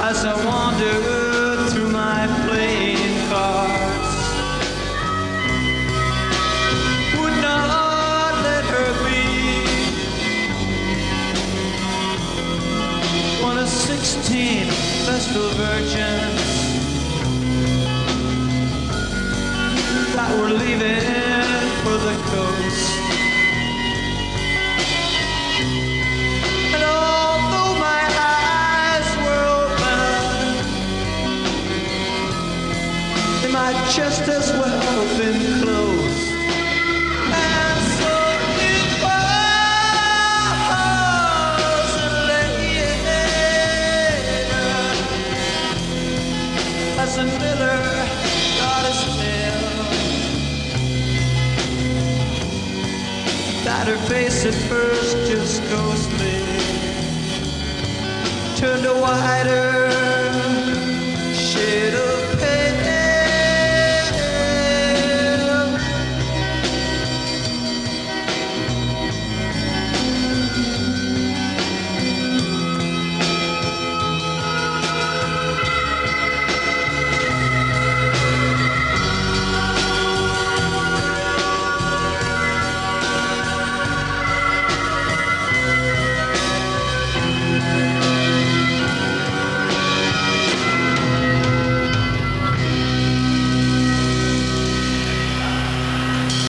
as I wandered through my playing cards. Would not let her be one of 16 vestal virgins that were leaving for the coast. And although my eyes were open, they might just as well have been closed. And so it was later, as a miller got his tale, that her face at first just ghostly turned a wider